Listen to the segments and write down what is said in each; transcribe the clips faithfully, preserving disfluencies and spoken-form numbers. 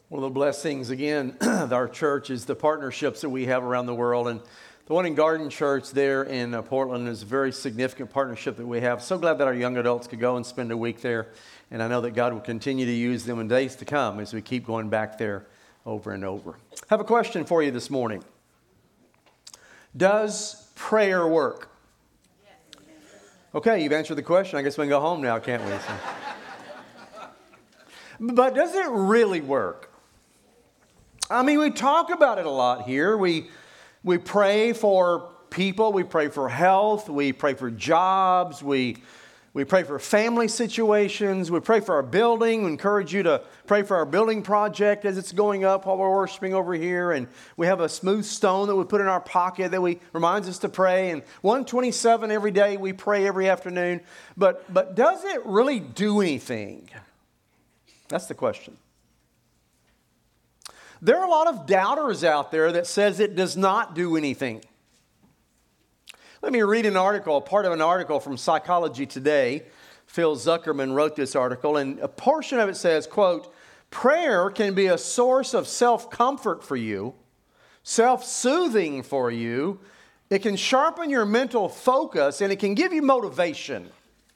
One of the blessings, again, of our church is the partnerships that we have around the world. And the one in Garden Church there in uh, Portland is a very significant partnership that we have. So glad that our young adults could go and spend a week there. And I know that God will continue to use them in days to come as we keep going back there over and over. I have a question for you this morning. Does prayer work? Okay, you've answered the question. I guess we can go home now, can't we? So. But does it really work? I mean, we talk about it a lot here. We we pray for people. We pray for health. We pray for jobs. We we pray for family situations. We pray for our building. We encourage you to pray for our building project as it's going up while we're worshiping over here. And we have a smooth stone that we put in our pocket that we reminds us to pray. And one twenty-seven every day we pray every afternoon. But but does it really do anything? That's the question. There are a lot of doubters out there that says it does not do anything. Let me read an article, part of an article from Psychology Today. Phil Zuckerman wrote this article, and a portion of it says, quote, prayer can be a source of self-comfort for you, self-soothing for you. It can sharpen your mental focus, and it can give you motivation.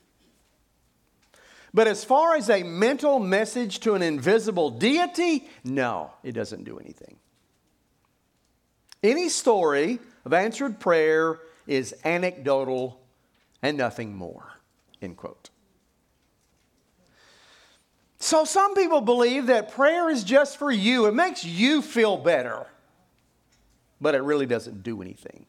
But as far as a mental message to an invisible deity, no, it doesn't do anything. Any story of answered prayer is anecdotal and nothing more, end quote. So some people believe that prayer is just for you. It makes you feel better, but it really doesn't do anything.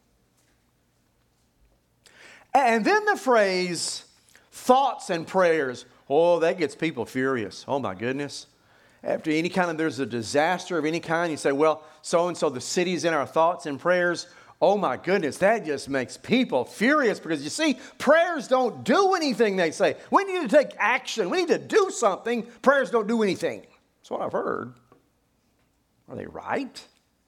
And then the phrase, thoughts and prayers, oh, that gets people furious. Oh, my goodness. After any kind of, there's a disaster of any kind, you say, well, so-and-so, the city's in our thoughts and prayers. Oh, my goodness, that just makes people furious because, you see, prayers don't do anything, they say. We need to take action. We need to do something. Prayers don't do anything. That's what I've heard. Are they right?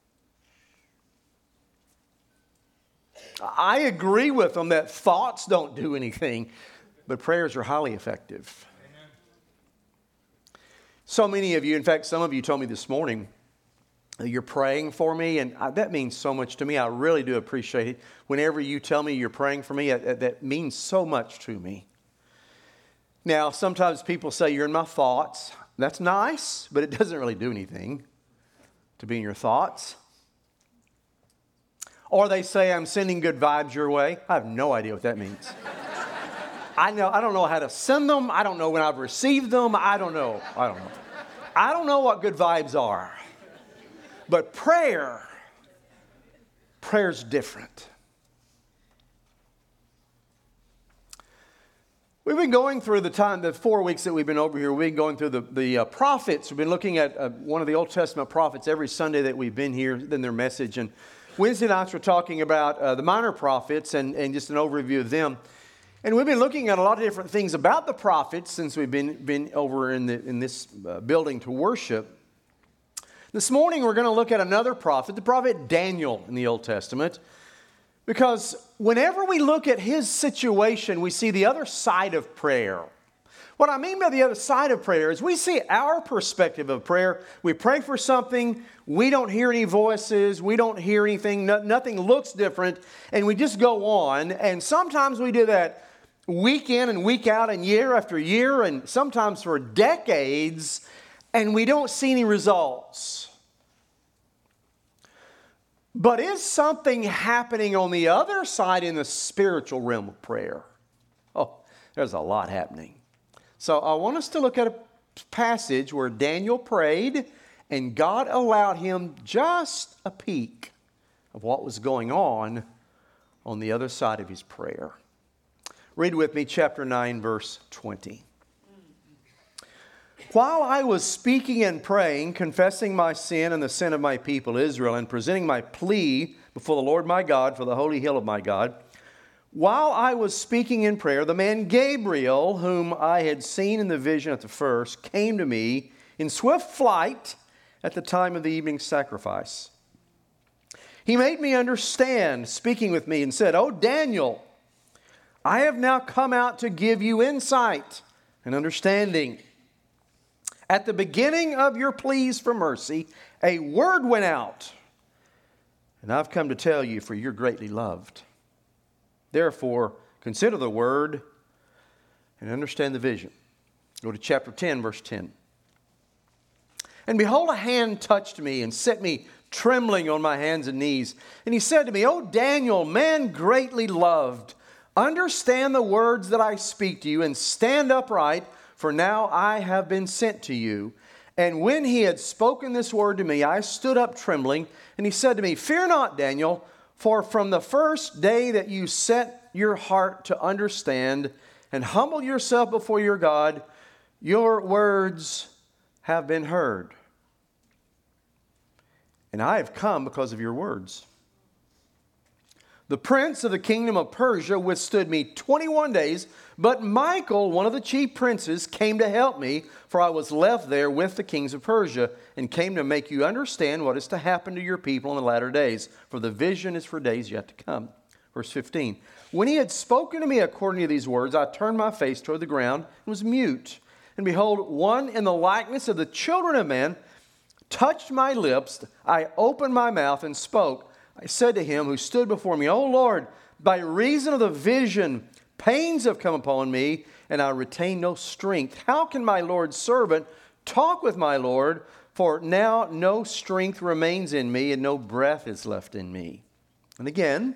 I agree with them that thoughts don't do anything. But prayers are highly effective. Amen. So many of you, in fact, some of you told me this morning, you're praying for me, and I, that means so much to me. I really do appreciate it. Whenever you tell me you're praying for me, that, that means so much to me. Now, sometimes people say you're in my thoughts. That's nice, but it doesn't really do anything to be in your thoughts. Or they say I'm sending good vibes your way. I have no idea what that means. I know I don't know how to send them. I don't know when I've received them. I don't know. I don't know. I don't know what good vibes are. But prayer, prayer's different. We've been going through the time, the four weeks that we've been over here, we've been going through the, the uh, prophets. We've been looking at uh, one of the Old Testament prophets every Sunday that we've been here, then their message. And Wednesday nights we're talking about uh, the minor prophets and, and just an overview of them. And we've been looking at a lot of different things about the prophets since we've been, been over in, the, in this uh, building to worship. This morning we're going to look at another prophet, the prophet Daniel in the Old Testament. Because whenever we look at his situation, we see the other side of prayer. What I mean by the other side of prayer is we see our perspective of prayer. We pray for something, we don't hear any voices, we don't hear anything, no, nothing looks different, and we just go on. And sometimes we do that week in and week out and year after year and sometimes for decades, and we don't see any results. But is something happening on the other side in the spiritual realm of prayer? Oh, there's a lot happening. So I want us to look at a passage where Daniel prayed and God allowed him just a peek of what was going on on the other side of his prayer. Read with me chapter nine, verse twenty. While I was speaking and praying, confessing my sin and the sin of my people Israel, and presenting my plea before the Lord my God for the holy hill of my God, while I was speaking in prayer, the man Gabriel, whom I had seen in the vision at the first, came to me in swift flight at the time of the evening sacrifice. He made me understand, speaking with me, and said, "O Daniel, I have now come out to give you insight and understanding. At the beginning of your pleas for mercy, a word went out, and I've come to tell you, for you're greatly loved. Therefore, consider the word and understand the vision. Go to chapter ten, verse ten. And behold, a hand touched me and set me trembling on my hands and knees. And he said to me, O Daniel, man greatly loved, understand the words that I speak to you and stand upright, for now I have been sent to you. And when he had spoken this word to me, I stood up trembling, and he said to me, Fear not, Daniel, for from the first day that you set your heart to understand and humble yourself before your God, your words have been heard. And I have come because of your words. The prince of the kingdom of Persia withstood me twenty-one days, but Michael, one of the chief princes, came to help me, for I was left there with the kings of Persia, and came to make you understand what is to happen to your people in the latter days, for the vision is for days yet to come. Verse fifteen, when he had spoken to me according to these words, I turned my face toward the ground and was mute. And behold, one in the likeness of the children of men touched my lips. I opened my mouth and spoke. I said to him who stood before me, O Lord, by reason of the vision, pains have come upon me, and I retain no strength. How can my Lord's servant talk with my Lord? For now no strength remains in me, and no breath is left in me. And again,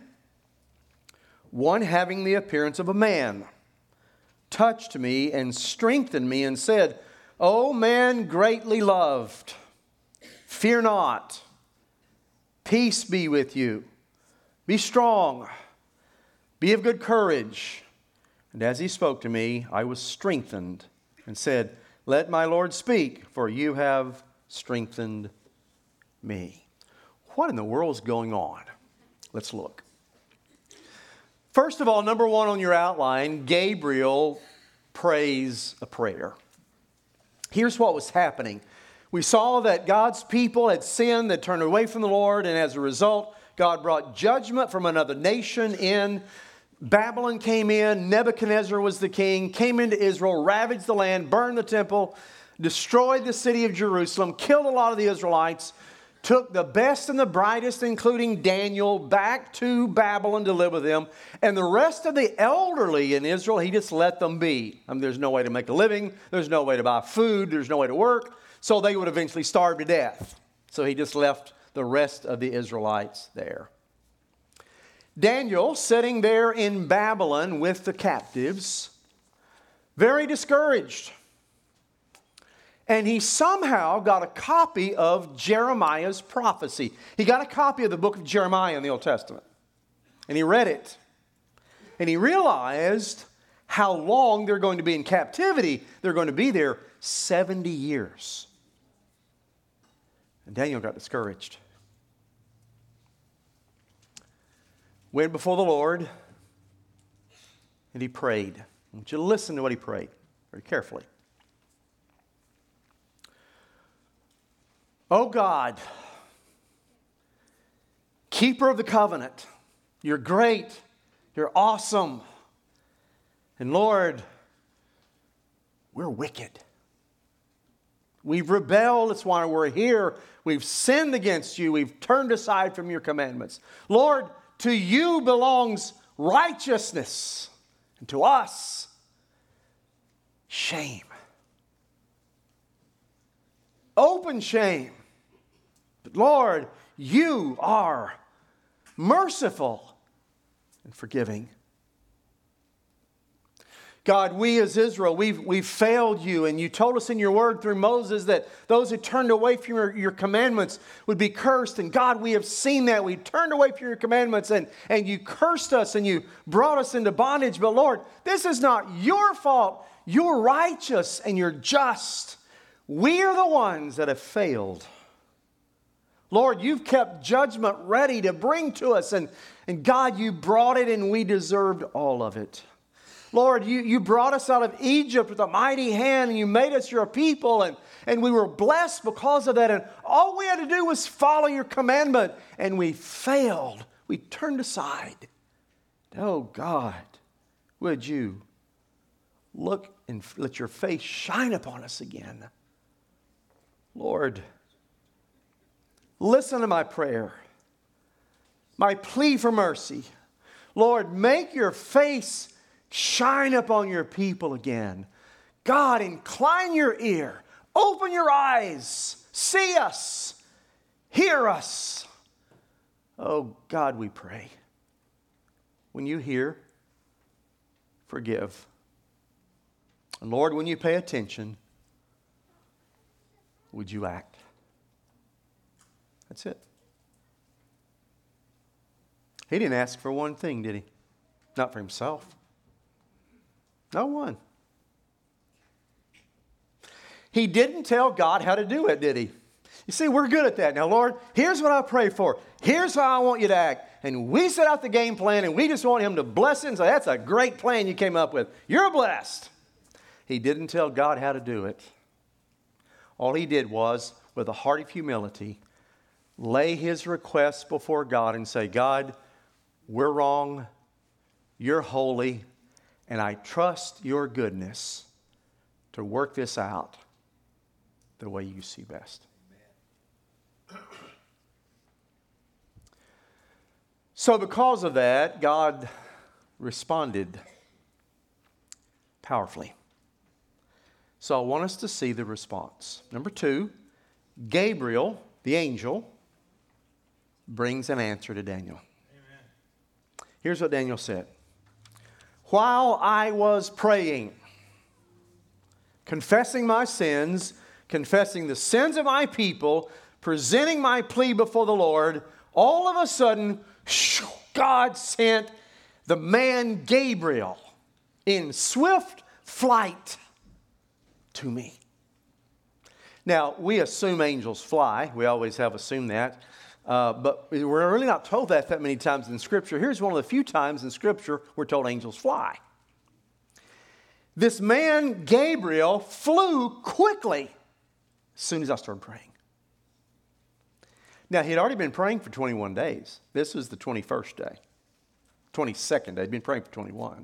one having the appearance of a man touched me and strengthened me and said, O man greatly loved, fear not. Peace be with you. Be strong. Be of good courage. And as he spoke to me, I was strengthened and said, Let my Lord speak, for you have strengthened me. What in the world is going on? Let's look. First of all, number one on your outline, Gabriel prays a prayer. Here's what was happening. We saw that God's people had sinned, that turned away from the Lord, and as a result, God brought judgment from another nation in. Babylon came in, Nebuchadnezzar was the king, came into Israel, ravaged the land, burned the temple, destroyed the city of Jerusalem, killed a lot of the Israelites, took the best and the brightest, including Daniel, back to Babylon to live with them. And the rest of the elderly in Israel, he just let them be. I mean, there's no way to make a living. There's no way to buy food. There's no way to work. So they would eventually starve to death. So he just left the rest of the Israelites there. Daniel, sitting there in Babylon with the captives, very discouraged. And he somehow got a copy of Jeremiah's prophecy. He got a copy of the book of Jeremiah in the Old Testament. And he read it. And he realized how long they're going to be in captivity. They're going to be there seventy years. And Daniel got discouraged. Went before the Lord and he prayed. I want you to listen to what he prayed very carefully. Oh God, keeper of the covenant, you're great, you're awesome. And Lord, we're wicked. We've rebelled, that's why we're here. We've sinned against you. We've turned aside from your commandments. Lord, to you belongs righteousness, and to us, shame. Open shame. But Lord, you are merciful and forgiving. God, we as Israel, we've, we've failed you, and you told us in your word through Moses that those who turned away from your, your commandments would be cursed. And God, we have seen that. We turned away from your commandments, and, and you cursed us, and you brought us into bondage. But Lord, this is not your fault. You're righteous, and you're just. We are the ones that have failed. Lord, you've kept judgment ready to bring to us, and, and God, you brought it, and we deserved all of it. Lord, you, you brought us out of Egypt with a mighty hand, and you made us your people, and, and we were blessed because of that. And all we had to do was follow your commandment, and we failed. We turned aside. Oh, God, would you look and let your face shine upon us again? Lord, listen to my prayer, my plea for mercy. Lord, make your face shine upon your people again. God, incline your ear, open your eyes, see us, hear us. Oh, God, we pray. When you hear, forgive. And Lord, when you pay attention, would you act? That's it. He didn't ask for one thing, did he? Not for himself. No one. He didn't tell God how to do it, did he? You see, we're good at that. Now, Lord, here's what I pray for. Here's how I want you to act. And we set out the game plan, and we just want him to bless it and say, that's a great plan you came up with. You're blessed. He didn't tell God how to do it. All he did was, with a heart of humility, lay his requests before God and say, God, we're wrong, you're holy, and I trust your goodness to work this out the way you see best. Amen. So because of that, God responded powerfully. So I want us to see the response. Number two, Gabriel, the angel, brings an answer to Daniel. Amen. Here's what Daniel said. While I was praying, confessing my sins, confessing the sins of my people, presenting my plea before the Lord, all of a sudden, God sent the man Gabriel in swift flight to me. Now, we assume angels fly. We always have assumed that. Uh, but we're really not told that that many times in Scripture. Here's one of the few times in Scripture we're told angels fly. This man, Gabriel, flew quickly as soon as I started praying. Now, he had already been praying for twenty-one days. This was the twenty-first day. twenty-second day. He'd been praying for twenty-one.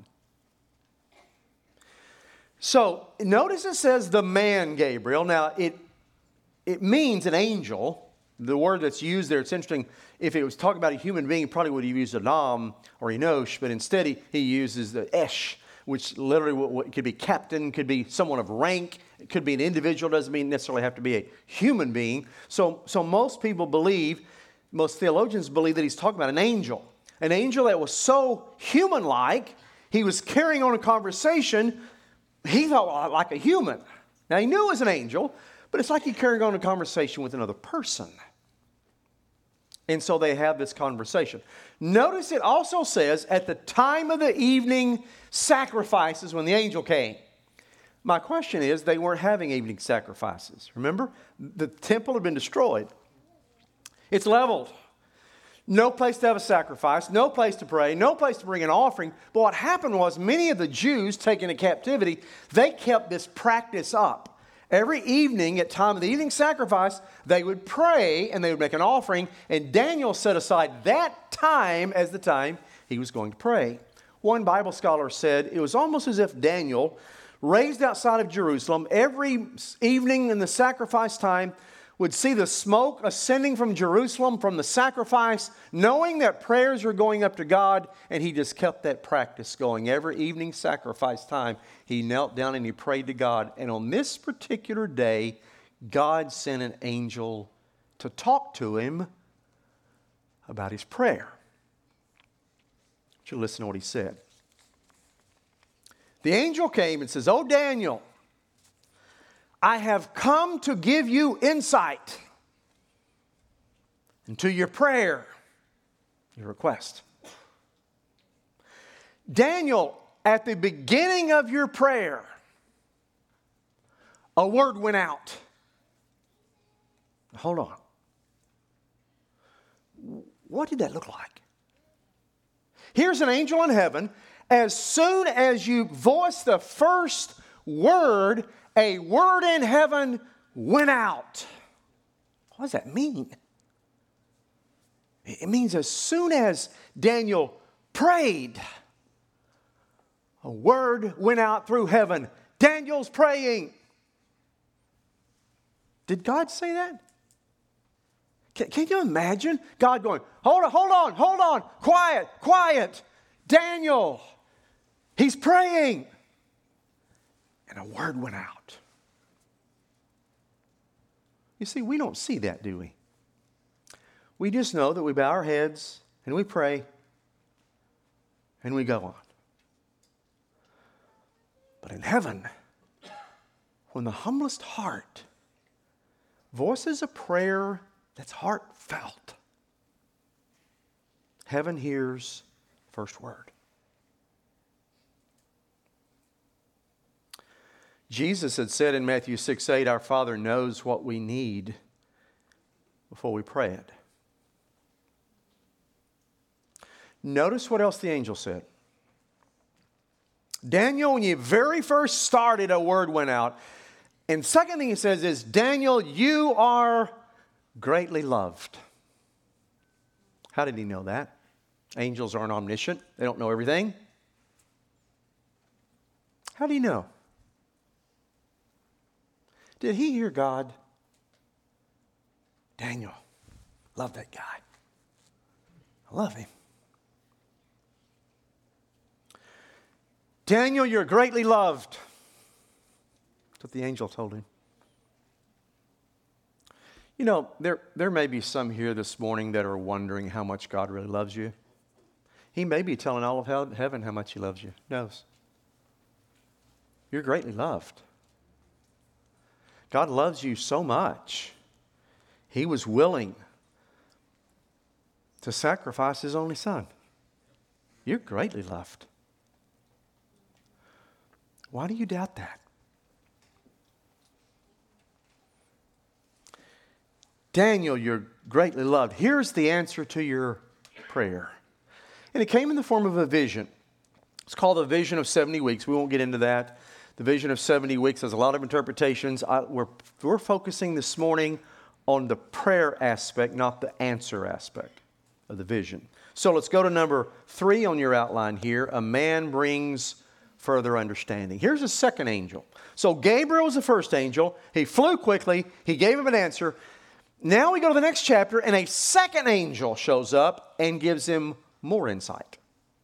So, notice it says the man Gabriel. Now, it, it means an angel. The word that's used there, it's interesting. If it was talking about a human being, he probably would have used Adam or Enosh, but instead he, he uses the Esh, which literally what, what, could be captain, could be someone of rank, it could be an individual, doesn't mean necessarily have to be a human being. So, so most people believe, most theologians believe that he's talking about an angel. An angel that was so human-like, he was carrying on a conversation, he thought like a human. Now he knew it was an angel, but it's like he carrying on a conversation with another person. And so they have this conversation. Notice it also says at the time of the evening sacrifices when the angel came. My question is, they weren't having evening sacrifices. Remember? The temple had been destroyed. It's leveled. No place to have a sacrifice, no place to pray, no place to bring an offering. But what happened was many of the Jews taken into captivity, they kept this practice up. Every evening, at time of the evening sacrifice, they would pray and they would make an offering. And Daniel set aside that time as the time he was going to pray. One Bible scholar said it was almost as if Daniel, raised outside of Jerusalem, every evening in the sacrifice time, would see the smoke ascending from Jerusalem from the sacrifice, knowing that prayers were going up to God, and he just kept that practice going. Every evening sacrifice time, he knelt down and he prayed to God. And on this particular day, God sent an angel to talk to him about his prayer. I want you to listen to what he said. The angel came and says, "Oh, Daniel, I have come to give you insight into your prayer, your request. Daniel, at the beginning of your prayer, a word went out." Hold on. What did that look like? Here's an angel in heaven. As soon as you voice the first word, a word in heaven went out. What does that mean? It means as soon as Daniel prayed, a word went out through heaven. Daniel's praying. Did God say that? Can, can you imagine God going, hold on, hold on, hold on, quiet, quiet. Daniel, he's praying. And a word went out. You see, we don't see that, do we? We just know that we bow our heads and we pray and we go on. But in heaven, when the humblest heart voices a prayer that's heartfelt, heaven hears first word. Jesus had said in Matthew six eight, our Father knows what we need before we pray it. Notice what else the angel said. Daniel, when you very first started, a word went out. And second thing he says is, Daniel, you are greatly loved. How did he know that? Angels aren't omniscient. They don't know everything. How do you know? Did he hear God? Daniel, love that guy. I love him. Daniel, you're greatly loved. That's what the angel told him. You know, there, there may be some here this morning that are wondering how much God really loves you. He may be telling all of heaven how much he loves you. Knows. You're greatly loved. God loves you so much, he was willing to sacrifice his only son. You're greatly loved. Why do you doubt that? Daniel, you're greatly loved. Here's the answer to your prayer. And it came in the form of a vision. It's called the vision of seventy weeks. We won't get into that. The vision of seventy weeks has a lot of interpretations. I, we're, we're focusing this morning on the prayer aspect, not the answer aspect of the vision. So let's go to number three on your outline here. A man brings further understanding. Here's the second angel. So Gabriel was the first angel. He flew quickly. He gave him an answer. Now we go to the next chapter, and a second angel shows up and gives him more insight.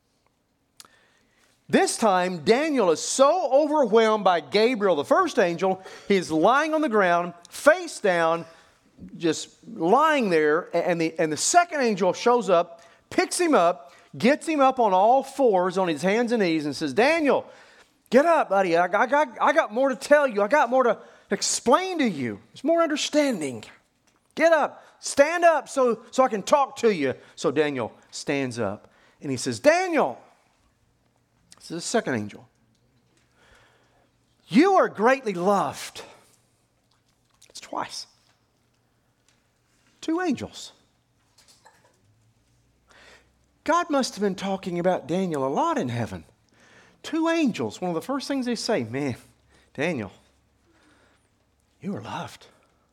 This time, Daniel is so overwhelmed by Gabriel, the first angel, he's lying on the ground, face down, just lying there, and the, and the second angel shows up, picks him up, gets him up on all fours, on his hands and knees, and says, Daniel, get up, buddy. I, I, got, I got more to tell you. I got more to explain to you. There's more understanding. Get up. Stand up so, so I can talk to you. So Daniel stands up, and he says, Daniel, this is the second angel, you are greatly loved. It's twice. Two angels. God must have been talking about Daniel a lot in heaven. Two angels. One of the first things they say, man, Daniel, you are loved.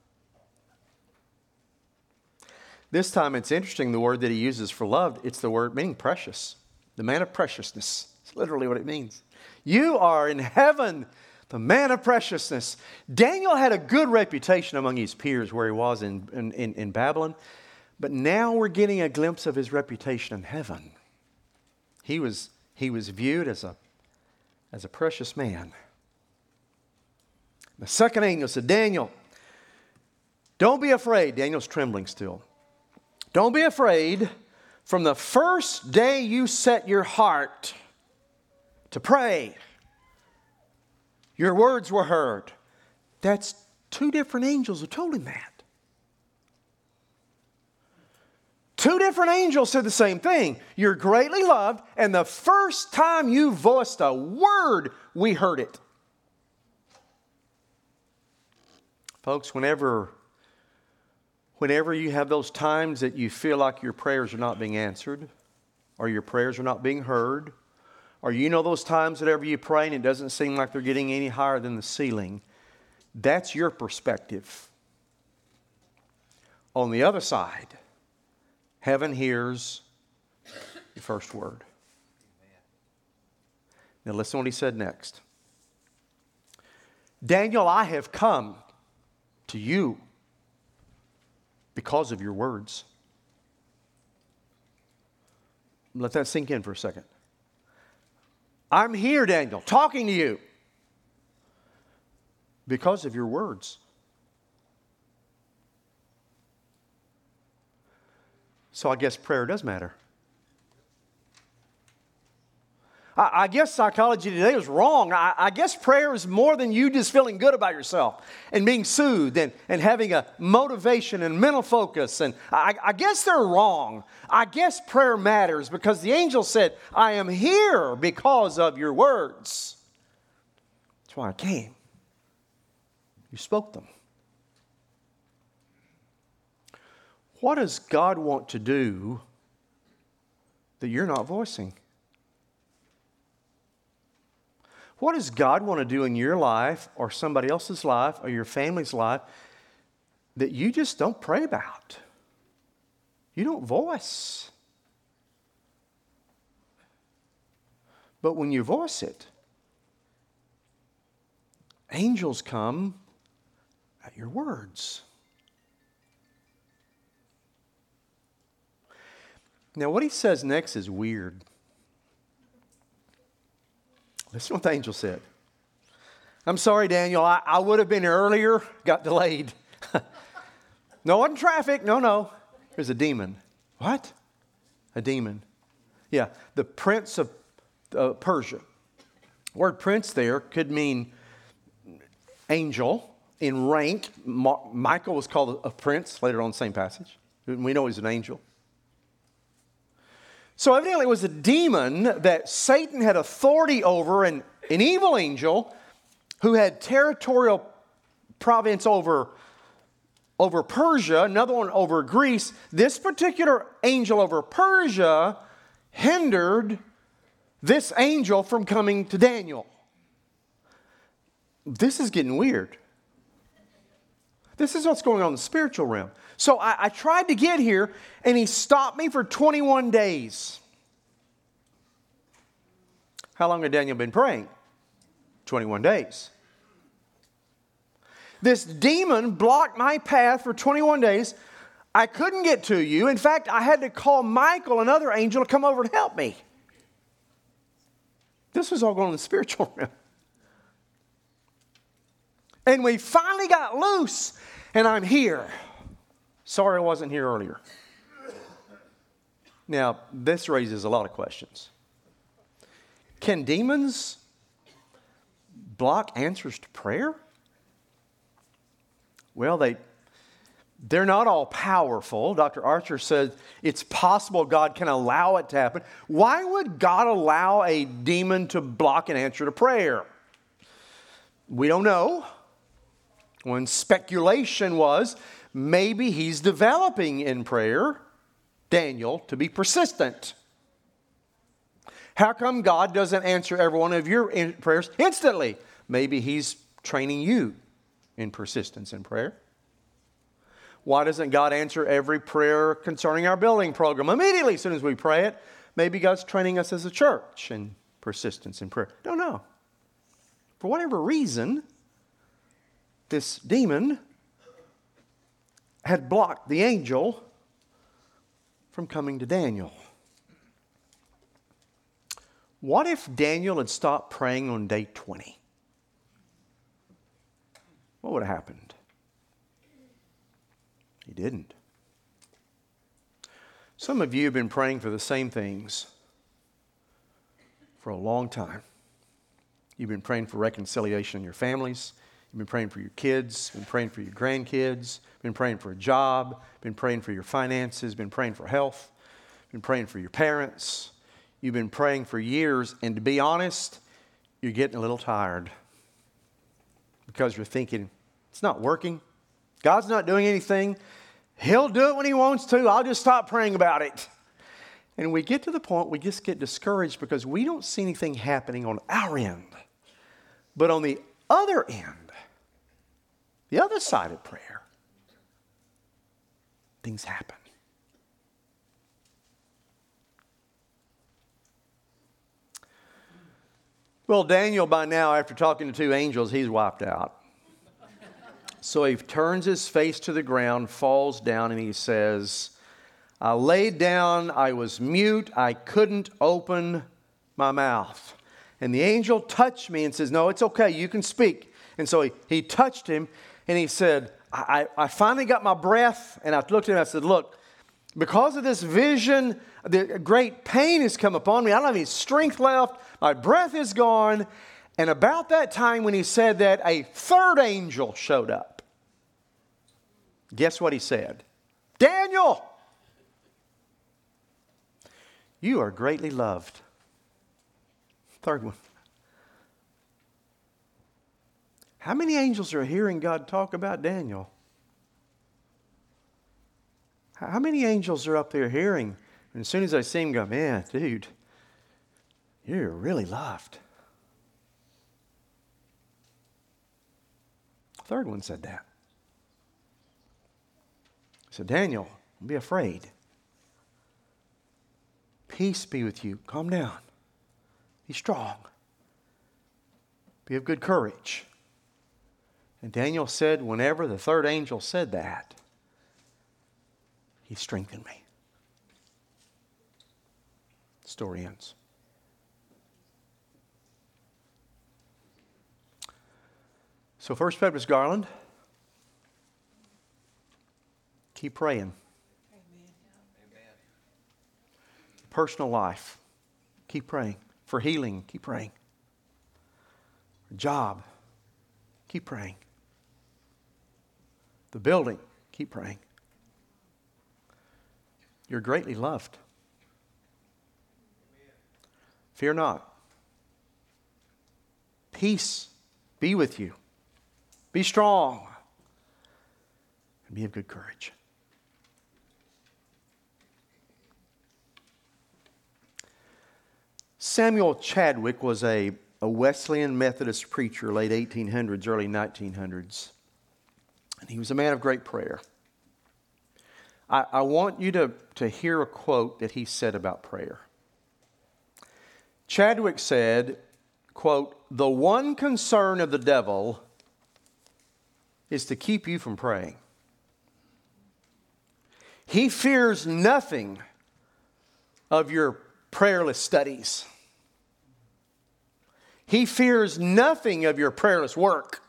This time it's interesting, the word that he uses for loved, it's the word meaning precious. The man of preciousness. It's literally what it means. You are in heaven, the man of preciousness. Daniel had a good reputation among his peers where he was in, in, in, in Babylon. But now we're getting a glimpse of his reputation in heaven. He was, he was viewed as a, as a precious man. The second angel said, Daniel, don't be afraid. Daniel's trembling still. Don't be afraid. From the first day you set your heart to pray, your words were heard. That's two different angels who told him that. Two different angels said the same thing. You're greatly loved, and the first time you voiced a word, we heard it. Folks, whenever, whenever you have those times that you feel like your prayers are not being answered, or your prayers are not being heard, or you know those times whenever you pray and it doesn't seem like they're getting any higher than the ceiling, that's your perspective. On the other side, heaven hears the first word. Now listen to what he said next. Daniel, I have come to you because of your words. Let that sink in for a second. I'm here, Daniel, talking to you because of your words. So I guess prayer does matter. I, I guess psychology today is wrong. I, I guess prayer is more than you just feeling good about yourself and being soothed and, and having a motivation and mental focus. And I, I guess they're wrong. I guess prayer matters because the angel said, I am here because of your words. That's why I came. You spoke them. What does God want to do that you're not voicing? What does God want to do in your life or somebody else's life or your family's life that you just don't pray about? You don't voice. But when you voice it, angels come at your words. Now, what he says next is weird. Listen to what the angel said. I'm sorry, Daniel. I, I would have been earlier, got delayed. No, it wasn't traffic. No, no. It was a demon. What? A demon. Yeah, the prince of uh, Persia. The word prince there could mean angel in rank. Ma- Michael was called a prince later on in the same passage. We know he's an angel. So evidently it was a demon that Satan had authority over, and an evil angel who had territorial province over, over Persia, another one over Greece. This particular angel over Persia hindered this angel from coming to Daniel. This is getting weird. This is what's going on in the spiritual realm. So I, I tried to get here, and he stopped me for twenty-one days. How long had Daniel been praying? twenty-one days. This demon blocked my path for twenty-one days. I couldn't get to you. In fact, I had to call Michael, another angel, to come over and help me. This was all going on in the spiritual realm. And we finally got loose, and I'm here. Sorry I wasn't here earlier. Now, this raises a lot of questions. Can demons block answers to prayer? Well, they, they're not all powerful. Doctor Archer said it's possible God can allow it to happen. Why would God allow a demon to block an answer to prayer? We don't know. One speculation was maybe he's developing in prayer, Daniel, to be persistent. How come God doesn't answer every one of your prayers instantly? Maybe he's training you in persistence in prayer. Why doesn't God answer every prayer concerning our building program immediately as soon as we pray it? Maybe God's training us as a church in persistence in prayer. Don't know. For whatever reason, this demon had blocked the angel from coming to Daniel. What if Daniel had stopped praying on day twenty? What would have happened? He didn't. Some of you have been praying for the same things for a long time. You've been praying for reconciliation in your families. You've been praying for your kids, been praying for your grandkids, been praying for a job, been praying for your finances, been praying for health, been praying for your parents. You've been praying for years, and to be honest, you're getting a little tired because you're thinking, it's not working. God's not doing anything. He'll do it when He wants to. I'll just stop praying about it. And we get to the point we just get discouraged because we don't see anything happening on our end. But on the other end, the other side of prayer, things happen. Well, Daniel, by now, after talking to two angels, he's wiped out. So he turns his face to the ground, falls down, and he says, I laid down, I was mute, I couldn't open my mouth. And the angel touched me and says, no, it's okay, you can speak. And so he, he touched him and he said, I, I finally got my breath. And I looked at him and I said, look, because of this vision, the great pain has come upon me. I don't have any strength left. My breath is gone. And about that time when he said that, a third angel showed up. Guess what he said? Daniel, you are greatly loved. Third one. How many angels are hearing God talk about Daniel? How many angels are up there hearing? And as soon as I see him go, man, dude, you're really loved. Third one said that. He said, Daniel, don't be afraid. Peace be with you. Calm down. Be strong. Be of good courage. And Daniel said, whenever the third angel said that, he strengthened me. Story ends. So First Baptist Garland, keep praying. Amen. Personal life, keep praying. For healing, keep praying. For job, keep praying. The building, keep praying. You're greatly loved. Fear not. Peace be with you. Be strong. And be of good courage. Samuel Chadwick was a, a Wesleyan Methodist preacher, late eighteen hundreds, early nineteen hundreds. And he was a man of great prayer. I, I want you to, to hear a quote that he said about prayer. Chadwick said, quote, the one concern of the devil is to keep you from praying. He fears nothing of your prayerless studies. He fears nothing of your prayerless work.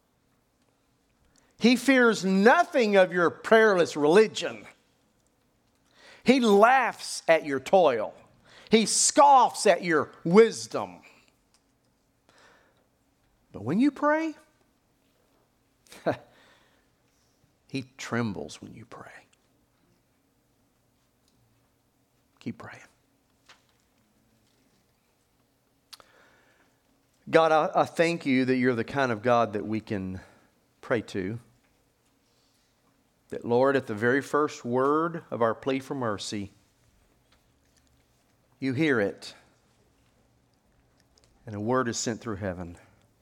He fears nothing of your prayerless religion. He laughs at your toil. He scoffs at your wisdom. But when you pray, he trembles when you pray. Keep praying. God, I, I thank you that you're the kind of God that we can pray to. That, Lord, at the very first word of our plea for mercy, you hear it, and a word is sent through heaven.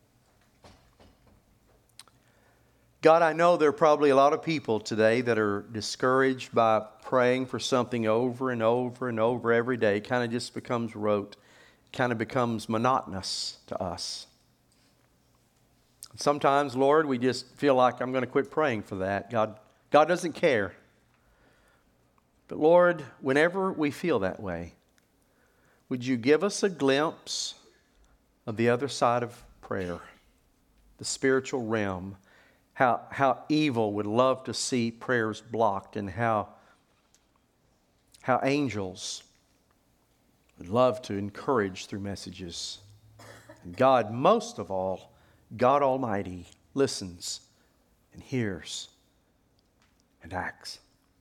God, I know there are probably a lot of people today that are discouraged by praying for something over and over and over every day. It kind of just becomes rote. It kind of becomes monotonous to us. Sometimes, Lord, we just feel like I'm going to quit praying for that. God, God doesn't care. But Lord, whenever we feel that way, would you give us a glimpse of the other side of prayer, the spiritual realm, how, how evil would love to see prayers blocked, and how, how angels would love to encourage through messages. And God, most of all, God Almighty listens and hears and acts.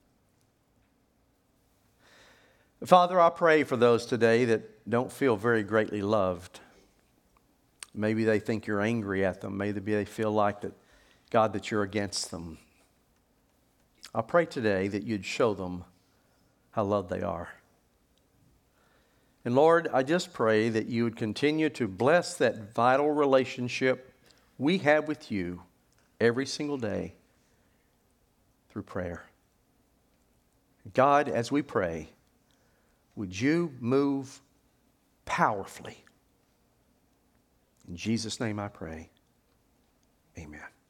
Father, I pray for those today that don't feel very greatly loved. Maybe they think you're angry at them. Maybe they feel like that, God, that you're against them. I pray today that you'd show them how loved they are. And Lord, I just pray that you would continue to bless that vital relationship we have with you every single day through prayer. God, as we pray, would you move powerfully? In Jesus' name I pray. Amen.